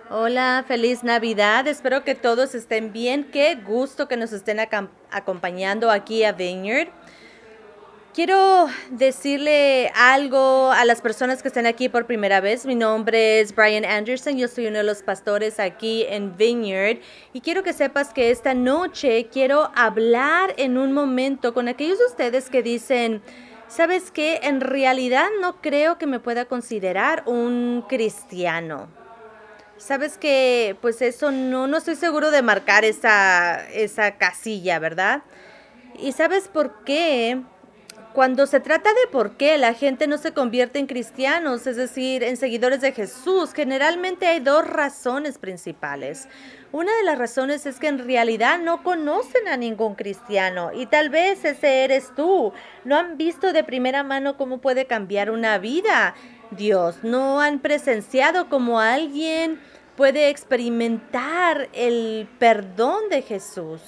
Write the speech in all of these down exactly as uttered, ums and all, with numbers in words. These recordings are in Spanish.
Hola, feliz Navidad. Espero que todos estén bien. Qué gusto que nos estén acam- acompañando aquí a Vineyard. Quiero decirle algo a las personas que están aquí por primera vez. Mi nombre es Brian Anderson. Yo soy uno de los pastores aquí en Vineyard. Y quiero que sepas que esta noche quiero hablar en un momento con aquellos de ustedes que dicen, ¿sabes qué? En realidad no creo que me pueda considerar un cristiano. Sabes que pues eso no, no estoy seguro de marcar esa, esa casilla, ¿verdad? ¿Y sabes por qué? Cuando se trata de por qué la gente no se convierte en cristianos, es decir, en seguidores de Jesús, generalmente hay dos razones principales. Una de las razones es que en realidad no conocen a ningún cristiano y tal vez ese eres tú. No han visto de primera mano cómo puede cambiar una vida Dios. No han presenciado cómo alguien puede experimentar el perdón de Jesús.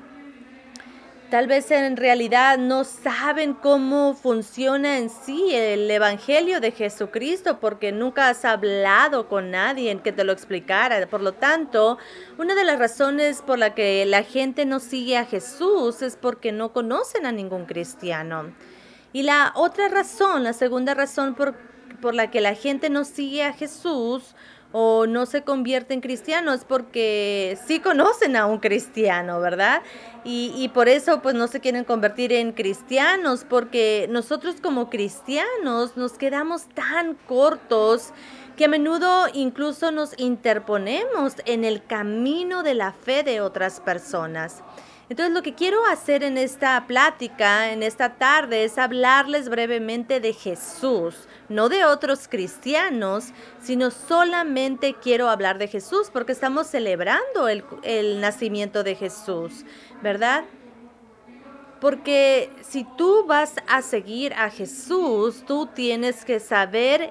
Tal vez en realidad no saben cómo funciona en sí el Evangelio de Jesucristo porque nunca has hablado con nadie que te lo explicara. Por lo tanto, una de las razones por la que la gente no sigue a Jesús es porque no conocen a ningún cristiano. Y la otra razón, la segunda razón por, por la que la gente no sigue a Jesús o no se convierte en cristianos porque sí conocen a un cristiano, ¿verdad? Y, y por eso pues no se quieren convertir en cristianos porque nosotros como cristianos nos quedamos tan cortos que a menudo incluso nos interponemos en el camino de la fe de otras personas. Entonces lo que quiero hacer en esta plática, en esta tarde, es hablarles brevemente de Jesús, no de otros cristianos, sino solamente quiero hablar de Jesús porque estamos celebrando el, el nacimiento de Jesús, ¿verdad? Porque si tú vas a seguir a Jesús, tú tienes que saber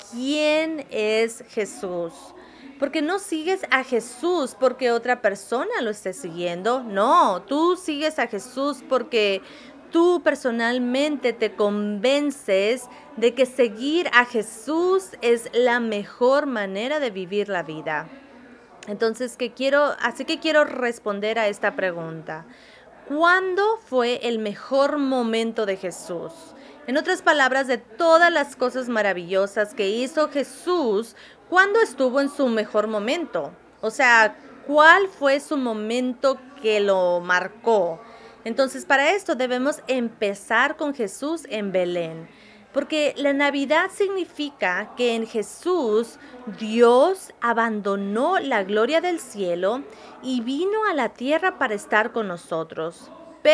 quién es Jesús. Porque no sigues a Jesús porque otra persona lo esté siguiendo. No, tú sigues a Jesús porque tú personalmente te convences de que seguir a Jesús es la mejor manera de vivir la vida. Entonces, que quiero, así que quiero responder a esta pregunta. ¿Cuándo fue el mejor momento de Jesús? En otras palabras, de todas las cosas maravillosas que hizo Jesús, ¿cuándo estuvo en su mejor momento? O sea, ¿cuál fue su momento que lo marcó? Entonces, para esto debemos empezar con Jesús en Belén. Porque la Navidad significa que en Jesús Dios abandonó la gloria del cielo y vino a la tierra para estar con nosotros.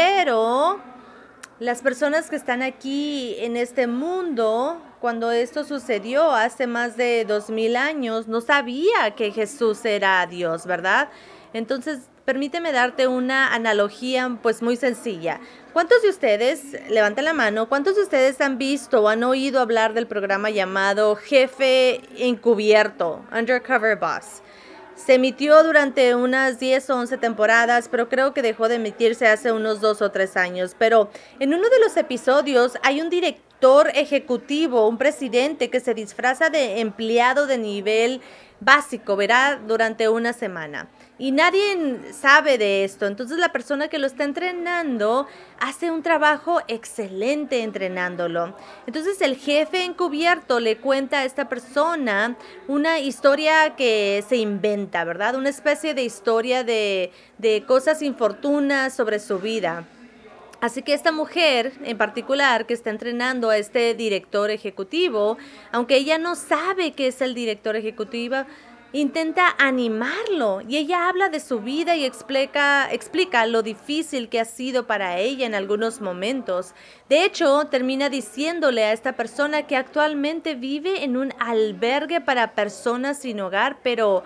Pero las personas que están aquí en este mundo, cuando esto sucedió hace más de dos mil años, no sabía que Jesús era Dios, ¿verdad? Entonces, permíteme darte una analogía pues muy sencilla. ¿Cuántos de ustedes, levanten la mano, cuántos de ustedes han visto o han oído hablar del programa llamado Jefe Encubierto, Undercover Boss? Se emitió durante unas diez o once temporadas, pero creo que dejó de emitirse hace unos dos o tres años. Pero en uno de los episodios hay un director ejecutivo, un presidente que se disfraza de empleado de nivel básico, verá, durante una semana. Y nadie sabe de esto. Entonces la persona que lo está entrenando hace un trabajo excelente entrenándolo. Entonces el jefe encubierto le cuenta a esta persona una historia que se inventa, ¿verdad? Una especie de historia de, de cosas infortunas sobre su vida. Así que esta mujer en particular que está entrenando a este director ejecutivo, aunque ella no sabe que es el director ejecutivo, intenta animarlo y ella habla de su vida y explica, explica lo difícil que ha sido para ella en algunos momentos. De hecho, termina diciéndole a esta persona que actualmente vive en un albergue para personas sin hogar, pero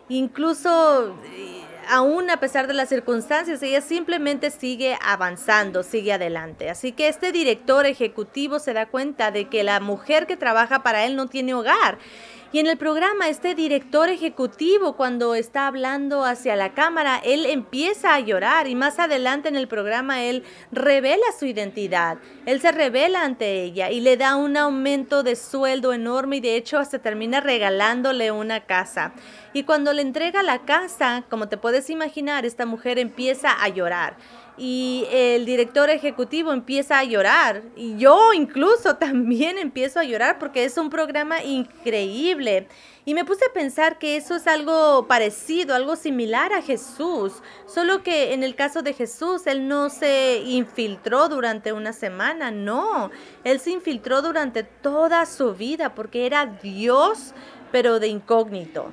incluso aún a pesar de las circunstancias, ella simplemente sigue avanzando, sigue adelante. Así que este director ejecutivo se da cuenta de que la mujer que trabaja para él no tiene hogar. Y en el programa, este director ejecutivo, cuando está hablando hacia la cámara, él empieza a llorar y más adelante en el programa él revela su identidad. Él se revela ante ella y le da un aumento de sueldo enorme y de hecho hasta termina regalándole una casa. Y cuando le entrega la casa, como te puedes imaginar, esta mujer empieza a llorar. Y el director ejecutivo empieza a llorar. Y yo incluso también empiezo a llorar porque es un programa increíble. Y me puse a pensar que eso es algo parecido, algo similar a Jesús. Solo que en el caso de Jesús, Él no se infiltró durante una semana, no. Él se infiltró durante toda su vida porque era Dios, pero de incógnito.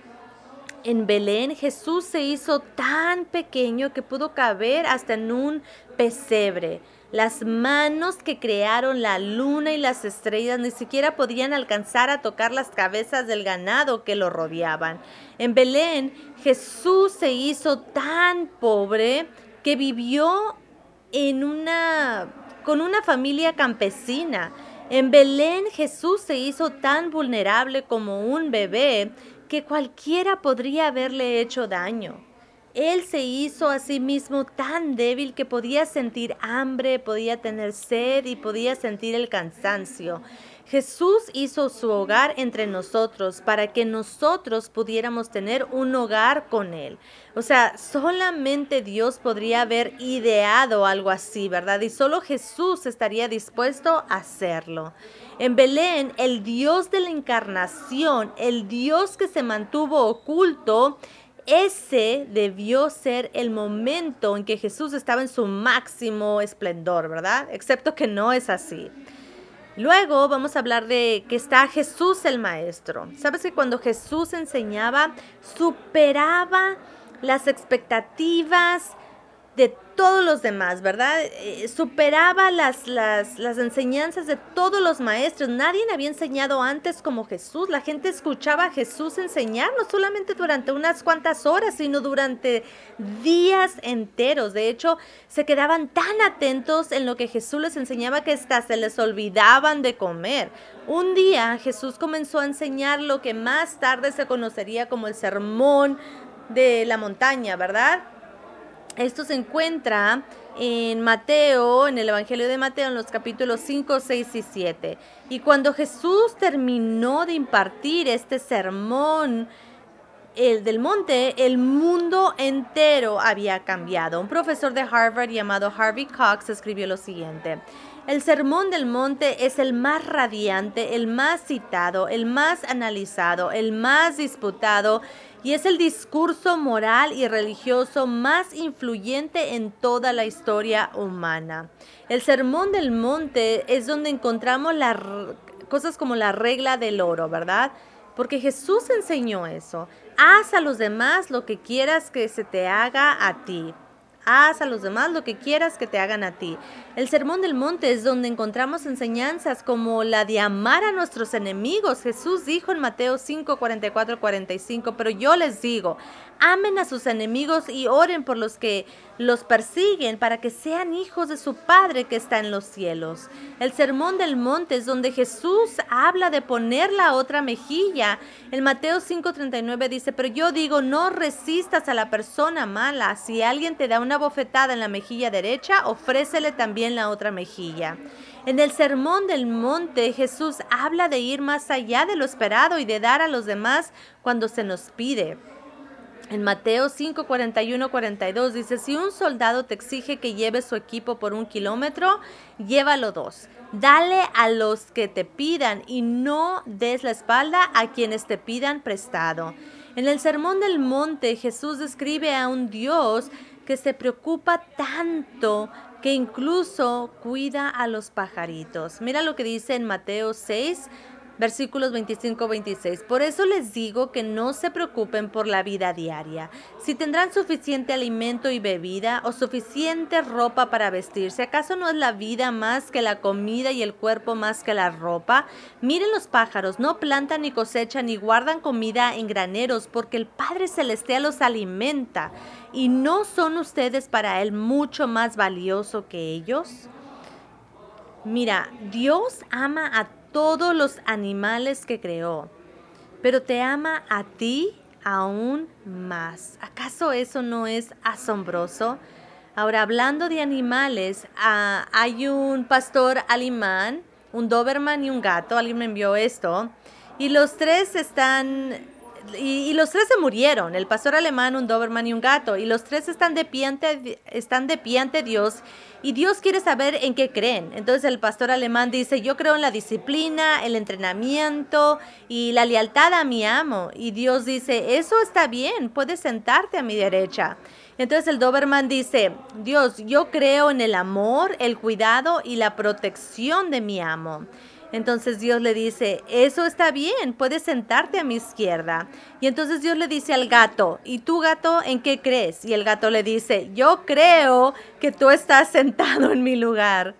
En Belén, Jesús se hizo tan pequeño que pudo caber hasta en un pesebre. Las manos que crearon la luna y las estrellas ni siquiera podían alcanzar a tocar las cabezas del ganado que lo rodeaban. En Belén, Jesús se hizo tan pobre que vivió en una, con una familia campesina. En Belén, Jesús se hizo tan vulnerable como un bebé que cualquiera podría haberle hecho daño. Él se hizo a sí mismo tan débil que podía sentir hambre, podía tener sed y podía sentir el cansancio. Jesús hizo su hogar entre nosotros para que nosotros pudiéramos tener un hogar con Él. O sea, solamente Dios podría haber ideado algo así, ¿verdad? Y solo Jesús estaría dispuesto a hacerlo. En Belén, el Dios de la encarnación, el Dios que se mantuvo oculto, ese debió ser el momento en que Jesús estaba en su máximo esplendor, ¿verdad? Excepto que no es así. Luego vamos a hablar de que está Jesús el Maestro. ¿Sabes que cuando Jesús enseñaba, superaba las expectativas de todos los demás, ¿verdad? Eh, superaba las, las, las enseñanzas de todos los maestros. Nadie había enseñado antes como Jesús. La gente escuchaba a Jesús enseñar, no solamente durante unas cuantas horas, sino durante días enteros. De hecho, se quedaban tan atentos en lo que Jesús les enseñaba que hasta se les olvidaban de comer. Un día Jesús comenzó a enseñar lo que más tarde se conocería como el sermón de la montaña, ¿verdad? Esto se encuentra en Mateo, en el Evangelio de Mateo, en los capítulos cinco, seis y siete. Y cuando Jesús terminó de impartir este sermón, el del monte, el mundo entero había cambiado. Un profesor de Harvard llamado Harvey Cox escribió lo siguiente: el sermón del monte es el más radiante, el más citado, el más analizado, el más disputado y es el discurso moral y religioso más influyente en toda la historia humana. El sermón del monte es donde encontramos las cosas como la regla del oro, ¿verdad? Porque Jesús enseñó eso. Haz a los demás lo que quieras que se te haga a ti. Haz a los demás lo que quieras que te hagan a ti. El Sermón del Monte es donde encontramos enseñanzas como la de amar a nuestros enemigos. Jesús dijo en Mateo cinco, cuarenta y cuatro, cuarenta y cinco, pero yo les digo, amen a sus enemigos y oren por los que los persiguen para que sean hijos de su Padre que está en los cielos. El Sermón del Monte es donde Jesús habla de poner la otra mejilla. En Mateo cinco, treinta y nueve dice, pero yo digo, no resistas a la persona mala. Si alguien te da una bofetada en la mejilla derecha, ofrécele también la otra mejilla. En el Sermón del Monte, Jesús habla de ir más allá de lo esperado y de dar a los demás cuando se nos pide. En Mateo cinco, cuarenta y uno, cuarenta y dos dice, si un soldado te exige que lleves su equipo por un kilómetro, llévalo dos. Dale a los que te pidan y no des la espalda a quienes te pidan prestado. En el Sermón del Monte, Jesús describe a un Dios que se preocupa tanto que incluso cuida a los pajaritos. Mira lo que dice en Mateo seis, versículos veinticinco a veintiséis. Por eso les digo que no se preocupen por la vida diaria, si tendrán suficiente alimento y bebida o suficiente ropa para vestirse. ¿Acaso no es la vida más que la comida y el cuerpo más que la ropa? Miren los pájaros, no plantan ni cosechan ni guardan comida en graneros, porque el Padre Celestial los alimenta. ¿Y no son ustedes para Él mucho más valioso que ellos? Mira, Dios ama a todos los animales que creó. pero te ama a ti aún más. ¿Acaso eso no es asombroso? Ahora, hablando de animales, uh, hay un pastor alemán, un Doberman y un gato. Alguien me envió esto. Y los tres están... Y, y los tres se murieron, el pastor alemán, un Doberman y un gato. Y los tres están de pie ante, están de pie ante Dios. Y Dios quiere saber en qué creen. Entonces el pastor alemán dice, yo creo en la disciplina, el entrenamiento y la lealtad a mi amo. Y Dios dice, eso está bien, puedes sentarte a mi derecha. Entonces el Doberman dice, Dios, yo creo en el amor, el cuidado y la protección de mi amo. Entonces Dios le dice, eso está bien, puedes sentarte a mi izquierda. Y entonces Dios le dice al gato, ¿y tú, gato, en qué crees? Y el gato le dice, yo creo que tú estás sentado en mi lugar.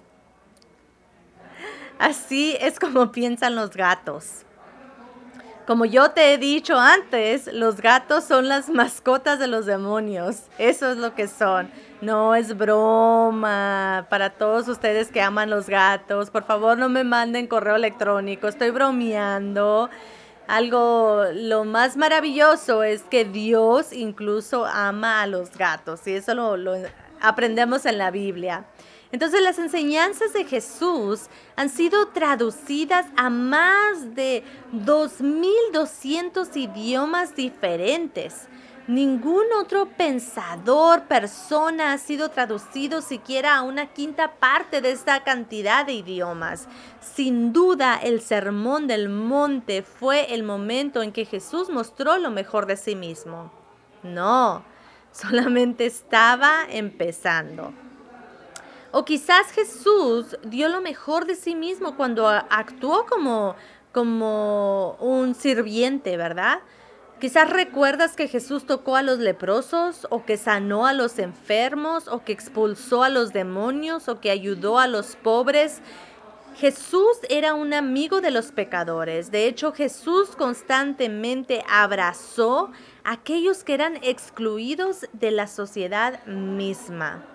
Así es como piensan los gatos. Como yo te he dicho antes, los gatos son las mascotas de los demonios. Eso es lo que son. No es broma. Para todos ustedes que aman los gatos, por favor no me manden correo electrónico. Estoy bromeando. Algo, lo más maravilloso es que Dios incluso ama a los gatos. Y eso lo, lo aprendemos en la Biblia. Entonces las enseñanzas de Jesús han sido traducidas a más de dos mil doscientos idiomas diferentes. Ningún otro pensador, persona ha sido traducido siquiera a una quinta parte de esta cantidad de idiomas. Sin duda, el Sermón del Monte fue el momento en que Jesús mostró lo mejor de sí mismo. No, solamente estaba empezando. O quizás Jesús dio lo mejor de sí mismo cuando actuó como, como un sirviente, ¿verdad? Quizás recuerdas que Jesús tocó a los leprosos, o que sanó a los enfermos, o que expulsó a los demonios, o que ayudó a los pobres. Jesús era un amigo de los pecadores. De hecho, Jesús constantemente abrazó a aquellos que eran excluidos de la sociedad misma.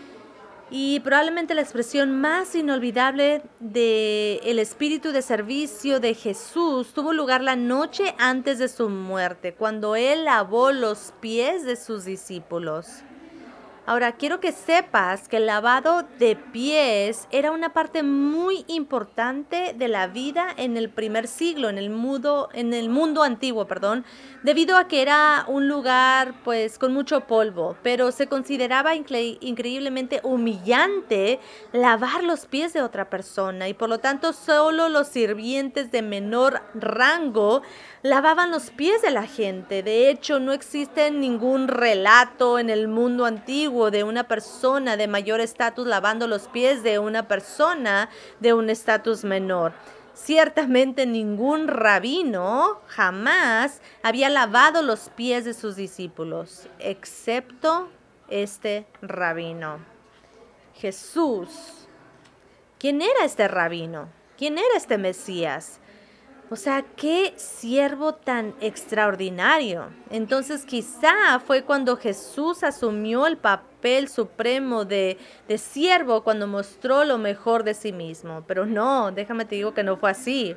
Y probablemente la expresión más inolvidable del espíritu de servicio de Jesús tuvo lugar la noche antes de su muerte, cuando Él lavó los pies de sus discípulos. Ahora, quiero que sepas que el lavado de pies era una parte muy importante de la vida en el primer siglo, en el mundo, en el mundo antiguo, perdón, debido a que era un lugar pues con mucho polvo, pero se consideraba incre- increíblemente humillante lavar los pies de otra persona y por lo tanto solo los sirvientes de menor rango lavaban los pies de la gente. De hecho, no existe ningún relato en el mundo antiguo de una persona de mayor estatus lavando los pies de una persona de un estatus menor. Ciertamente ningún rabino jamás había lavado los pies de sus discípulos, excepto este rabino, Jesús. ¿Quién era este rabino? ¿Quién era este Mesías? O sea, qué siervo tan extraordinario. Entonces quizá fue cuando Jesús asumió el papel supremo de, de siervo cuando mostró lo mejor de sí mismo. Pero no, déjame te digo que no fue así.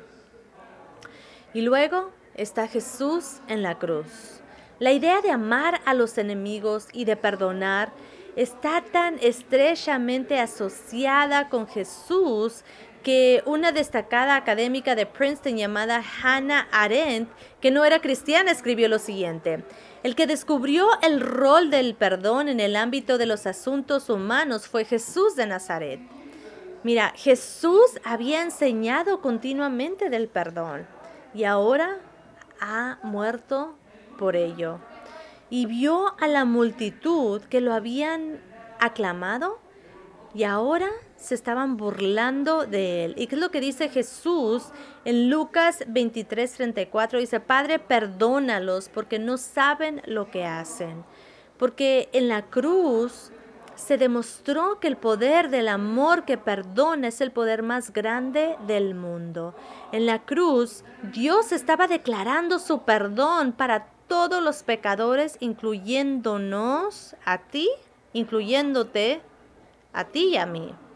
Y luego está Jesús en la cruz. La idea de amar a los enemigos y de perdonar está tan estrechamente asociada con Jesús que una destacada académica de Princeton llamada Hannah Arendt, que no era cristiana, escribió lo siguiente: el que descubrió el rol del perdón en el ámbito de los asuntos humanos fue Jesús de Nazaret. Mira, Jesús había enseñado continuamente del perdón y ahora ha muerto por ello. Y vio a la multitud que lo habían aclamado y ahora se estaban burlando de él. ¿Y qué es lo que dice Jesús en Lucas veintitrés, treinta y cuatro? Dice: Padre, perdónalos porque no saben lo que hacen. Porque en la cruz se demostró que el poder del amor que perdona es el poder más grande del mundo. En la cruz, Dios estaba declarando su perdón para todos los pecadores, incluyéndonos a ti, incluyéndote a ti y a mí.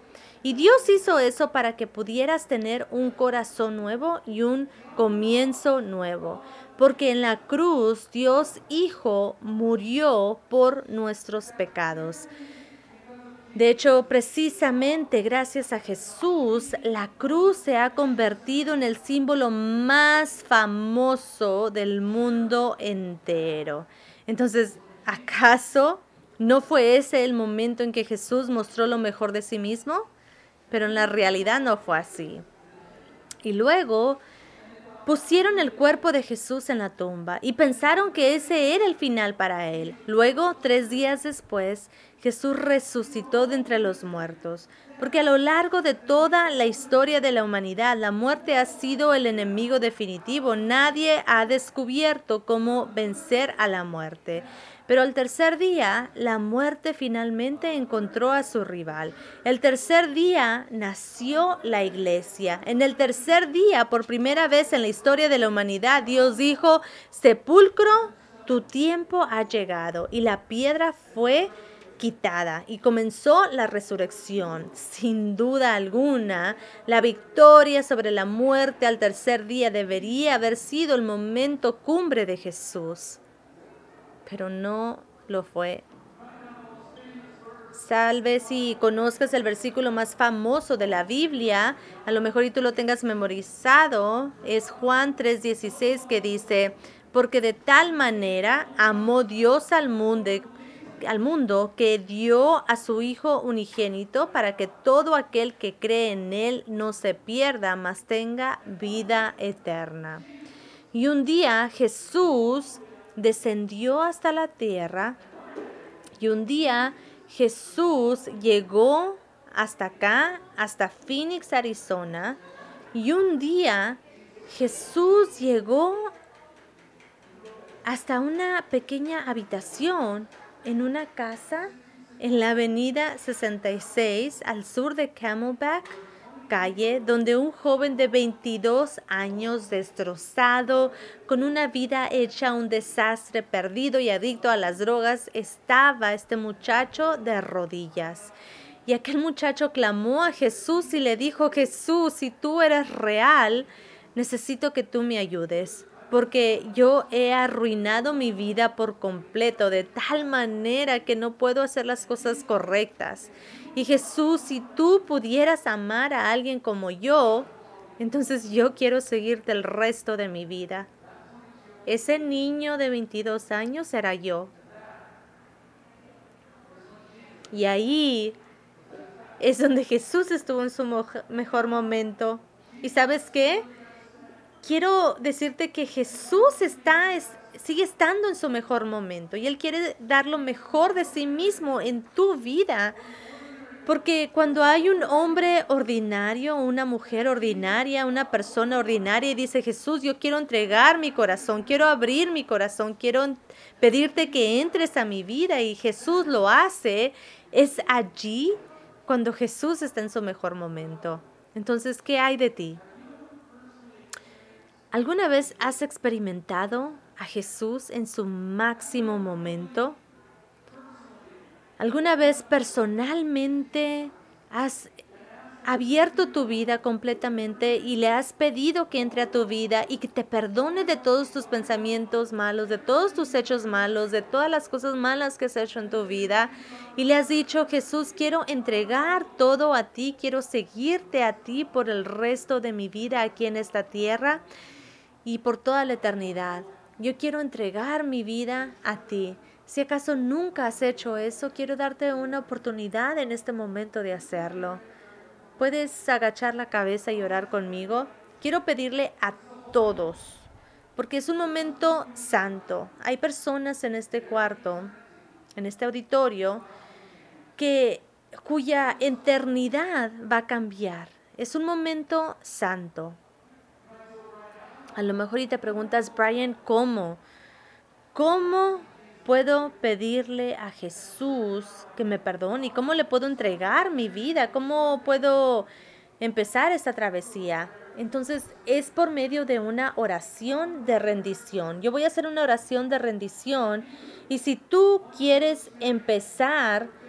Y Dios hizo eso para que pudieras tener un corazón nuevo y un comienzo nuevo. Porque en la cruz Dios Hijo murió por nuestros pecados. De hecho, precisamente gracias a Jesús, la cruz se ha convertido en el símbolo más famoso del mundo entero. Entonces, ¿acaso no fue ese el momento en que Jesús mostró lo mejor de sí mismo? Pero en la realidad no fue así. Y luego pusieron el cuerpo de Jesús en la tumba y pensaron que ese era el final para él. Luego, tres días después, Jesús resucitó de entre los muertos, porque a lo largo de toda la historia de la humanidad, la muerte ha sido el enemigo definitivo. Nadie ha descubierto cómo vencer a la muerte. Pero al tercer día, la muerte finalmente encontró a su rival. El tercer día nació la iglesia. En el tercer día, por primera vez en la historia de la humanidad, Dios dijo: sepulcro, tu tiempo ha llegado. Y la piedra fue quitada y comenzó la resurrección. Sin duda alguna, la victoria sobre la muerte al tercer día debería haber sido el momento cumbre de Jesús. Pero no lo fue. Salve si conozcas el versículo más famoso de la Biblia, a lo mejor y tú lo tengas memorizado, es Juan tres dieciséis, que dice: porque de tal manera amó Dios al mundo, al mundo que dio a su Hijo unigénito para que todo aquel que cree en Él no se pierda, mas tenga vida eterna. Y un día Jesús descendió hasta la tierra y un día Jesús llegó hasta acá, hasta Phoenix, Arizona, y un día Jesús llegó hasta una pequeña habitación en una casa en la avenida sesenta y seis al sur de Camelback, calle donde un joven de veintidós años, destrozado, con una vida hecha un desastre, perdido y adicto a las drogas, estaba este muchacho de rodillas. Y aquel muchacho clamó a Jesús y le dijo: Jesús, si tú eres real, necesito que tú me ayudes, porque yo he arruinado mi vida por completo, de tal manera que no puedo hacer las cosas correctas. Y Jesús, si tú pudieras amar a alguien como yo, entonces yo quiero seguirte el resto de mi vida. Ese niño de veintidós años era yo. Y ahí es donde Jesús estuvo en su mejor momento. ¿Y sabes qué? Quiero decirte que Jesús está, es, sigue estando en su mejor momento y Él quiere dar lo mejor de sí mismo en tu vida. Porque cuando hay un hombre ordinario, una mujer ordinaria, una persona ordinaria y dice: Jesús, yo quiero entregar mi corazón, quiero abrir mi corazón, quiero pedirte que entres a mi vida, y Jesús lo hace, es allí cuando Jesús está en su mejor momento. Entonces, ¿qué hay de ti? ¿Alguna vez has experimentado a Jesús en su máximo momento? ¿Alguna vez personalmente has abierto tu vida completamente y le has pedido que entre a tu vida y que te perdone de todos tus pensamientos malos, de todos tus hechos malos, de todas las cosas malas que has hecho en tu vida? Y le has dicho: Jesús, quiero entregar todo a ti, quiero seguirte a ti por el resto de mi vida aquí en esta tierra y por toda la eternidad. Yo quiero entregar mi vida a ti. Si acaso nunca has hecho eso, quiero darte una oportunidad en este momento de hacerlo. ¿Puedes agachar la cabeza y orar conmigo? Quiero pedirle a todos, porque es un momento santo. Hay personas en este cuarto, en este auditorio, que, cuya eternidad va a cambiar. Es un momento santo. A lo mejor y te preguntas: Brian, ¿cómo? ¿Cómo puedo pedirle a Jesús que me perdone? ¿Y cómo le puedo entregar mi vida? ¿Cómo puedo empezar esta travesía? Entonces, es por medio de una oración de rendición. Yo voy a hacer una oración de rendición, y si tú quieres empezar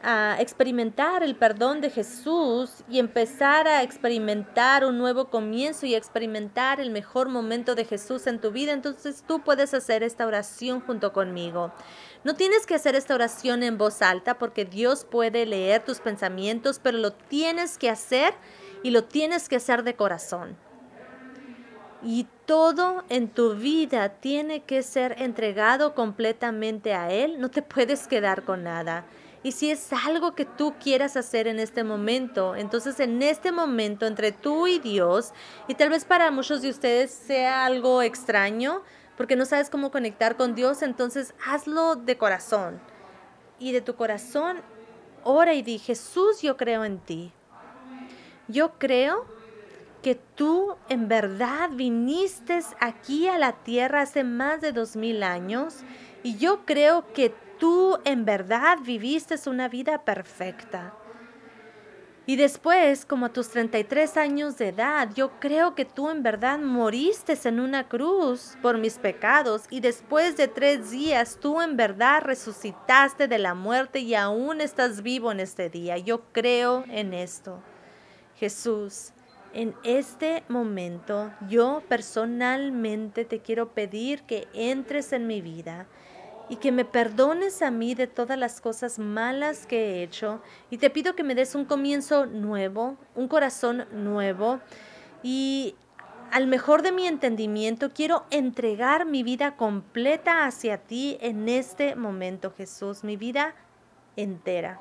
a experimentar el perdón de Jesús y empezar a experimentar un nuevo comienzo y experimentar el mejor momento de Jesús en tu vida, entonces tú puedes hacer esta oración junto conmigo. No tienes que hacer esta oración en voz alta porque Dios puede leer tus pensamientos, pero lo tienes que hacer y lo tienes que hacer de corazón. Y todo en tu vida tiene que ser entregado completamente a Él. No te puedes quedar con nada. Y si es algo que tú quieras hacer en este momento, entonces en este momento entre tú y Dios, y tal vez para muchos de ustedes sea algo extraño, porque no sabes cómo conectar con Dios, entonces hazlo de corazón. Y de tu corazón, ora y di, Jesús, yo creo en ti. Yo creo que tú en verdad viniste aquí a la tierra hace más de dos mil años, y yo creo que tú en verdad viviste una vida perfecta. Y después, como a tus treinta y tres años de edad, yo creo que tú en verdad moriste en una cruz por mis pecados. Y después de tres días, tú en verdad resucitaste de la muerte y aún estás vivo en este día. Yo creo en esto. Jesús, en este momento, yo personalmente te quiero pedir que entres en mi vida y que me perdones a mí de todas las cosas malas que he hecho. Y te pido que me des un comienzo nuevo, un corazón nuevo. Y al mejor de mi entendimiento, quiero entregar mi vida completa hacia ti en este momento, Jesús. Mi vida entera.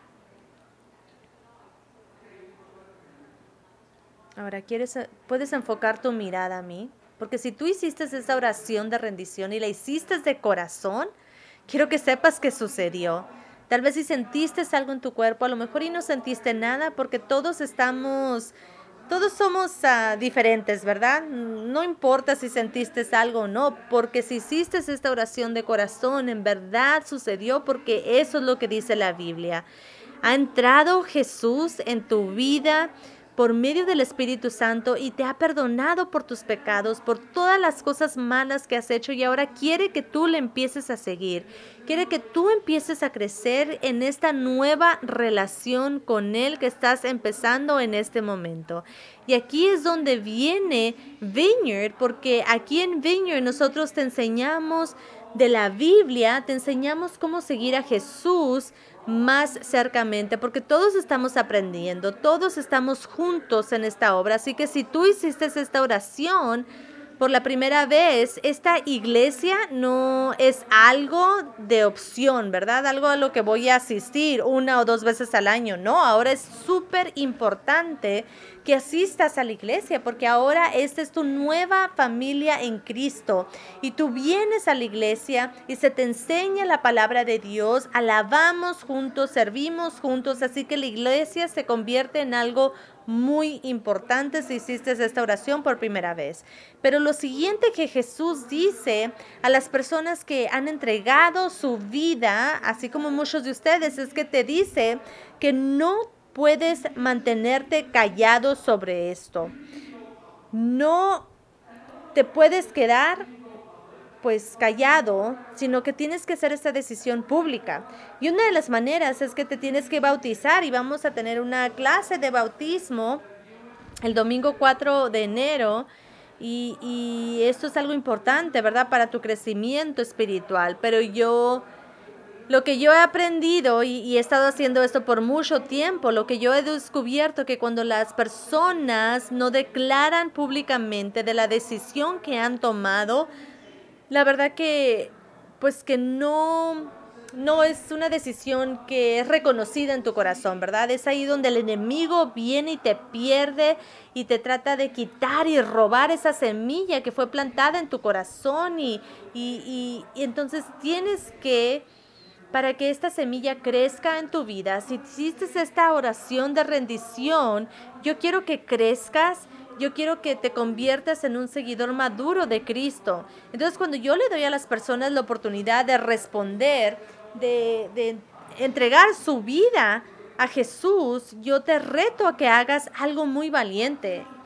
Ahora, ¿quieres, puedes enfocar tu mirada a mí? Porque si tú hiciste esa oración de rendición y la hiciste de corazón, quiero que sepas qué sucedió. Tal vez si sentiste algo en tu cuerpo, a lo mejor y no sentiste nada, porque todos estamos, todos somos uh, diferentes, ¿verdad? No importa si sentiste algo o no, porque si hiciste esta oración de corazón, en verdad sucedió, porque eso es lo que dice la Biblia. Ha entrado Jesús en tu vida por medio del Espíritu Santo y te ha perdonado por tus pecados, por todas las cosas malas que has hecho, y ahora quiere que tú le empieces a seguir. Quiere que tú empieces a crecer en esta nueva relación con Él que estás empezando en este momento. Y aquí es donde viene Vineyard, porque aquí en Vineyard nosotros te enseñamos de la Biblia, te enseñamos cómo seguir a Jesús más cercamente, porque todos estamos aprendiendo, todos estamos juntos en esta obra. Así que si tú hiciste esta oración por la primera vez, esta iglesia no es algo de opción, ¿verdad? Algo a lo que voy a asistir una o dos veces al año. No, ahora es súper importante que asistas a la iglesia, porque ahora esta es tu nueva familia en Cristo. Y tú vienes a la iglesia y se te enseña la palabra de Dios, alabamos juntos, servimos juntos, así que la iglesia se convierte en algo muy importante si hiciste esta oración por primera vez. Pero lo siguiente que Jesús dice a las personas que han entregado su vida, así como muchos de ustedes, es que te dice que no puedes mantenerte callado sobre esto. No te puedes quedar pues callado, sino que tienes que hacer esta decisión pública. Y una de las maneras es que te tienes que bautizar, y vamos a tener una clase de bautismo el domingo cuatro de enero, y, y esto es algo importante, ¿verdad? Para tu crecimiento espiritual. Pero yo, lo que yo he aprendido, y, y he estado haciendo esto por mucho tiempo, lo que yo he descubierto que cuando las personas no declaran públicamente de la decisión que han tomado, la verdad que, pues que no, no es una decisión que es reconocida en tu corazón, ¿verdad? Es ahí donde el enemigo viene y te pierde y te trata de quitar y robar esa semilla que fue plantada en tu corazón. Y, y, y, y entonces tienes que, para que esta semilla crezca en tu vida, si hiciste esta oración de rendición, yo quiero que crezcas. Yo quiero que te conviertas en un seguidor maduro de Cristo. Entonces, cuando yo le doy a las personas la oportunidad de responder, de, de entregar su vida a Jesús, yo te reto a que hagas algo muy valiente.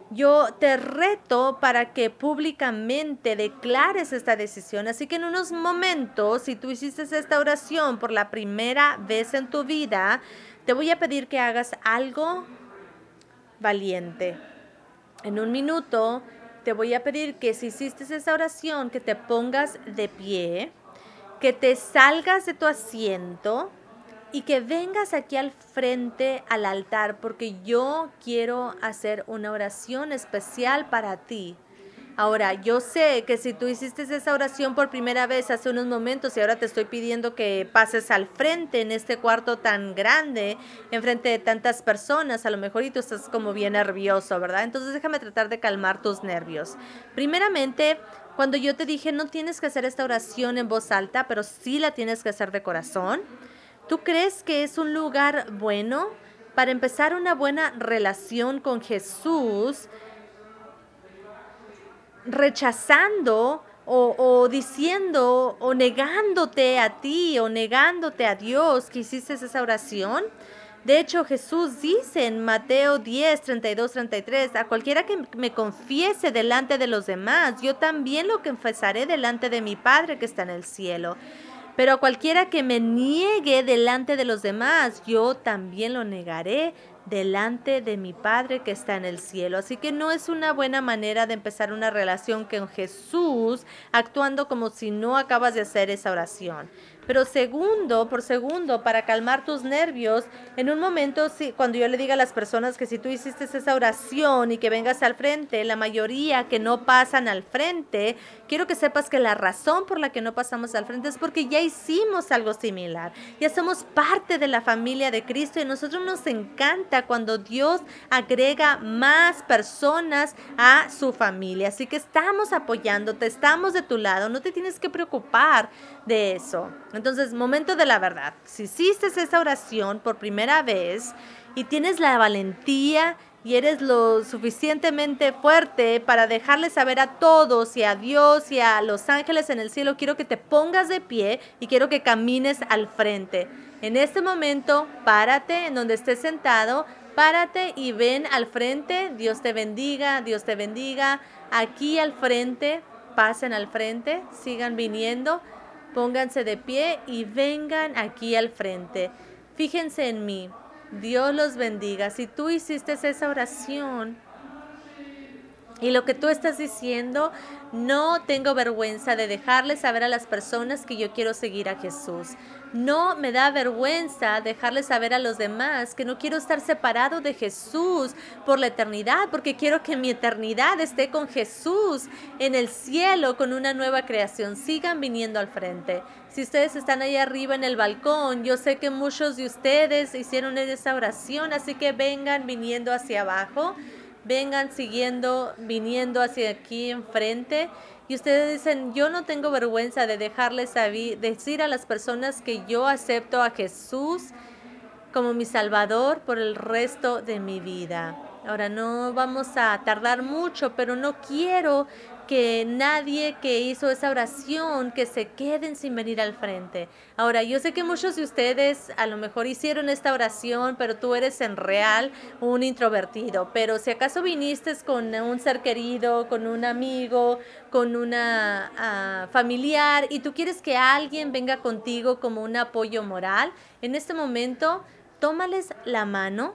yo te reto para que públicamente declares esta decisión. Así que en unos momentos, si tú hiciste esta oración por la primera vez en tu vida, te voy a pedir que hagas algo valiente. En un minuto, te voy a pedir que si hiciste esa oración, que te pongas de pie, que te salgas de tu asiento y que vengas aquí al frente al altar, porque yo quiero hacer una oración especial para ti. Ahora, yo sé que si tú hiciste esa oración por primera vez hace unos momentos y ahora te estoy pidiendo que pases al frente en este cuarto tan grande, en frente de tantas personas, a lo mejor y tú estás como bien nervioso, ¿verdad? Entonces déjame tratar de calmar tus nervios. Primeramente, cuando yo te dije no tienes que hacer esta oración en voz alta, pero sí la tienes que hacer de corazón, ¿tú crees que es un lugar bueno para empezar una buena relación con Jesús, rechazando o, o diciendo o negándote a ti o negándote a Dios que hiciste esa oración? De hecho, Jesús dice en Mateo diez, treinta y dos, treinta y tres, a cualquiera que me confiese delante de los demás, yo también lo confesaré delante de mi Padre que está en el cielo. Pero a cualquiera que me niegue delante de los demás, yo también lo negaré delante de mi Padre que está en el cielo. Así que no es una buena manera de empezar una relación con Jesús actuando como si no acabas de hacer esa oración. Pero segundo, por segundo, para calmar tus nervios, en un momento, si, cuando yo le diga a las personas que si tú hiciste esa oración y que vengas al frente, la mayoría que no pasan al frente, quiero que sepas que la razón por la que no pasamos al frente es porque ya hicimos algo similar. Ya somos parte de la familia de Cristo y a nosotros nos encanta cuando Dios agrega más personas a su familia. Así que estamos apoyándote, estamos de tu lado, no te tienes que preocupar de eso. Entonces, momento de la verdad. Si hiciste esa oración por primera vez y tienes la valentía y eres lo suficientemente fuerte para dejarle saber a todos y a Dios y a los ángeles en el cielo, quiero que te pongas de pie y quiero que camines al frente. En este momento, párate en donde estés sentado, párate y ven al frente. Dios te bendiga, Dios te bendiga. Aquí al frente, pasen al frente, sigan viniendo. Pónganse de pie y vengan aquí al frente. Fíjense en mí. Dios los bendiga. Si tú hiciste esa oración y lo que tú estás diciendo, no tengo vergüenza de dejarles saber a las personas que yo quiero seguir a Jesús. No me da vergüenza dejarles saber a los demás que no quiero estar separado de Jesús por la eternidad, porque quiero que mi eternidad esté con Jesús en el cielo con una nueva creación. Sigan viniendo al frente. Si ustedes están ahí arriba en el balcón, yo sé que muchos de ustedes hicieron esa oración, así que vengan viniendo hacia abajo. Vengan siguiendo, viniendo hacia aquí enfrente. Y ustedes dicen, yo no tengo vergüenza de dejarles saber, decir a las personas que yo acepto a Jesús como mi Salvador por el resto de mi vida. Ahora no vamos a tardar mucho, pero no quiero que nadie que hizo esa oración, que se queden sin venir al frente. Ahora, yo sé que muchos de ustedes a lo mejor hicieron esta oración, pero tú eres en real un introvertido. Pero si acaso viniste con un ser querido, con un amigo, con una uh, familiar, y tú quieres que alguien venga contigo como un apoyo moral, en este momento, tómales la mano.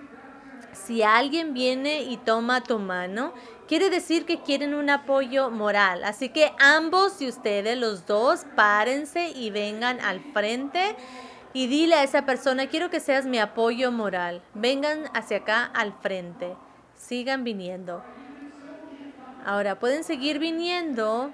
Si alguien viene y toma tu mano, quiere decir que quieren un apoyo moral. Así que ambos de ustedes, los dos, párense y vengan al frente y dile a esa persona, quiero que seas mi apoyo moral. Vengan hacia acá al frente. Sigan viniendo. Ahora, pueden seguir viniendo,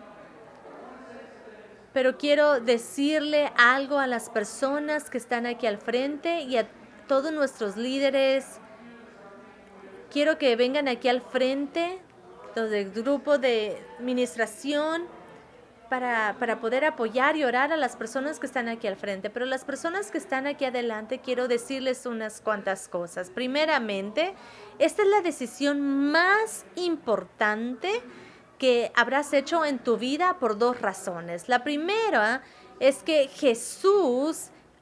pero quiero decirle algo a las personas que están aquí al frente y a todos nuestros líderes. Quiero que vengan aquí al frente, los del grupo de administración, para, para poder apoyar y orar a las personas que están aquí al frente. Pero las personas que están aquí adelante, quiero decirles unas cuantas cosas. Primeramente, esta es la decisión más importante que habrás hecho en tu vida por dos razones. La primera es que Jesús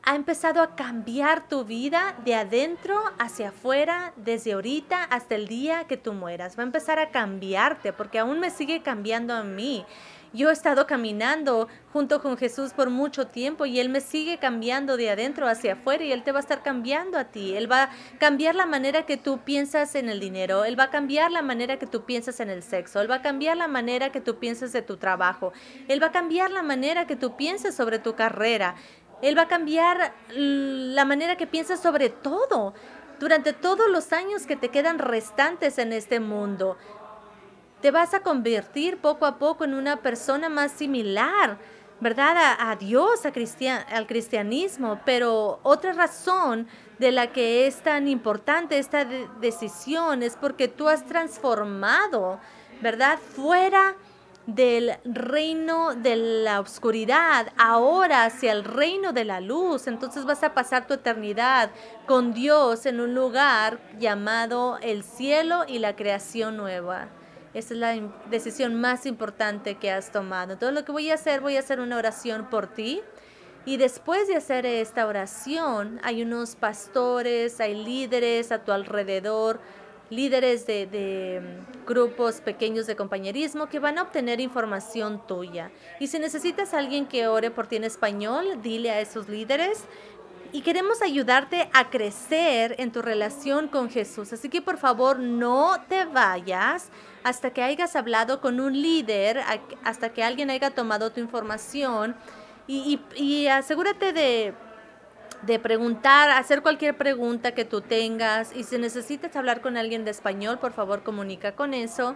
ha empezado a cambiar tu vida de adentro hacia afuera, desde ahorita hasta el día que tú mueras. Va a empezar a cambiarte porque aún me sigue cambiando a mí. Yo he estado caminando junto con Jesús por mucho tiempo y Él me sigue cambiando de adentro hacia afuera y Él te va a estar cambiando a ti. Él va a cambiar la manera que tú piensas en el dinero. Él va a cambiar la manera que tú piensas en el sexo. Él va a cambiar la manera que tú piensas de tu trabajo. Él va a cambiar la manera que tú piensas sobre tu carrera. Él va a cambiar la manera que piensas sobre todo durante todos los años que te quedan restantes en este mundo. Te vas a convertir poco a poco en una persona más similar, ¿verdad? A, a Dios, a cristian, al cristianismo. Pero otra razón de la que es tan importante esta de- decisión es porque tú has transformado, ¿verdad? Fuera del reino de la oscuridad, ahora hacia el reino de la luz. Entonces vas a pasar tu eternidad con Dios en un lugar llamado el cielo y la creación nueva. Esa es la im- decisión más importante que has tomado. Entonces lo que voy a hacer, voy a hacer una oración por ti. Y después de hacer esta oración, hay unos pastores, hay líderes a tu alrededor, líderes de, de mm, grupos pequeños de compañerismo que van a obtener información tuya. Y si necesitas a alguien que ore por ti en español, dile a esos líderes. Y queremos ayudarte a crecer en tu relación con Jesús. Así que por favor no te vayas hasta que hayas hablado con un líder, a- hasta que alguien haya tomado tu información. Y, y- y asegúrate de, de preguntar, hacer cualquier pregunta que tú tengas. Y si necesitas hablar con alguien de español, por favor comunica con eso.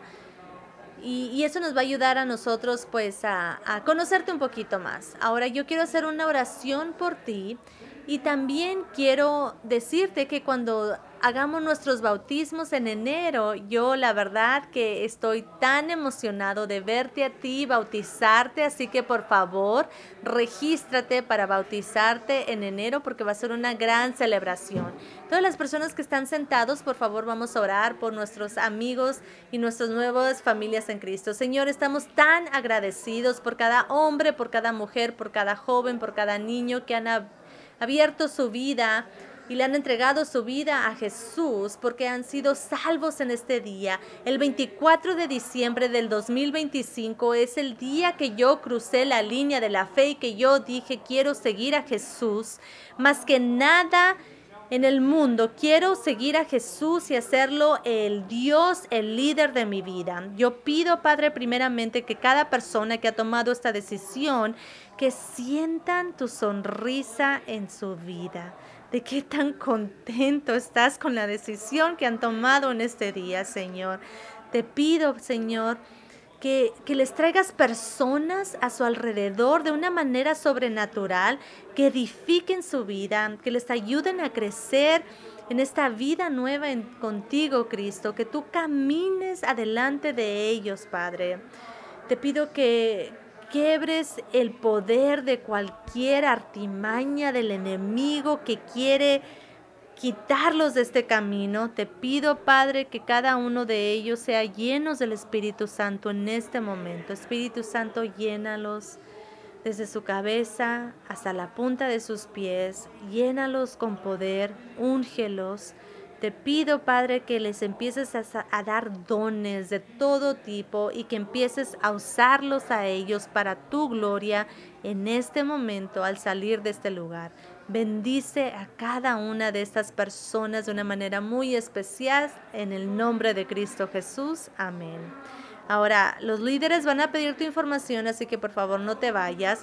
Y, y eso nos va a ayudar a nosotros pues a, a conocerte un poquito más. Ahora yo quiero hacer una oración por ti y también quiero decirte que cuando hagamos nuestros bautismos en enero, yo la verdad que estoy tan emocionado de verte a ti, bautizarte, así que por favor regístrate para bautizarte en enero porque va a ser una gran celebración. Todas las personas que están sentados, por favor vamos a orar por nuestros amigos y nuestras nuevas familias en Cristo. Señor, estamos tan agradecidos por cada hombre, por cada mujer, por cada joven, por cada niño que han ab- abierto su vida y le han entregado su vida a Jesús porque han sido salvos en este día. El veinticuatro de diciembre del dos mil veinticinco es el día que yo crucé la línea de la fe y que yo dije quiero seguir a Jesús más que nada en el mundo. Quiero seguir a Jesús y hacerlo el Dios, el líder de mi vida. Yo pido, Padre, primeramente que cada persona que ha tomado esta decisión, que sientan tu sonrisa en su vida. De qué tan contento estás con la decisión que han tomado en este día, Señor. Te pido, Señor, que, que les traigas personas a su alrededor de una manera sobrenatural, que edifiquen su vida, que les ayuden a crecer en esta vida nueva en, contigo, Cristo, que tú camines adelante de ellos, Padre. Te pido que quiebres el poder de cualquier artimaña del enemigo que quiere quitarlos de este camino. Te pido, Padre, que cada uno de ellos sea llenos del Espíritu Santo en este momento. Espíritu Santo, llénalos desde su cabeza hasta la punta de sus pies. Llénalos con poder, úngelos. Te pido, Padre, que les empieces a, sa- a dar dones de todo tipo y que empieces a usarlos a ellos para tu gloria en este momento al salir de este lugar. Bendice a cada una de estas personas de una manera muy especial en el nombre de Cristo Jesús. Amén. Ahora, los líderes van a pedir tu información, así que por favor no te vayas.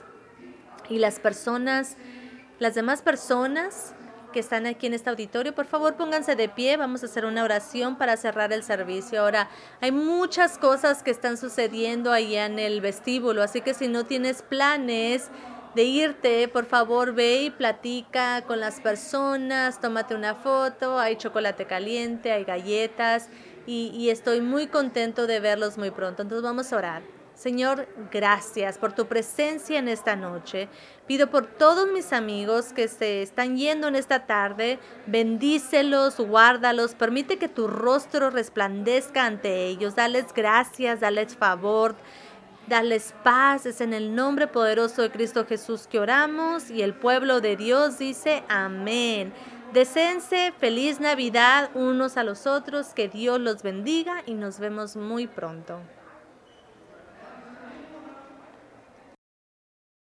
Y las personas, las demás personas que están aquí en este auditorio, por favor pónganse de pie, vamos a hacer una oración para cerrar el servicio. Ahora, hay muchas cosas que están sucediendo allá en el vestíbulo, así que si no tienes planes de irte, por favor ve y platica con las personas, tómate una foto, hay chocolate caliente, hay galletas y, y estoy muy contento de verlos muy pronto. Entonces vamos a orar. Señor, gracias por tu presencia en esta noche. Pido por todos mis amigos que se están yendo en esta tarde, bendícelos, guárdalos, permite que tu rostro resplandezca ante ellos, dales gracias, dales favor. darles paz. Es en el nombre poderoso de Cristo Jesús que oramos y el pueblo de Dios dice amén. Deseense feliz Navidad unos a los otros, que Dios los bendiga y nos vemos muy pronto.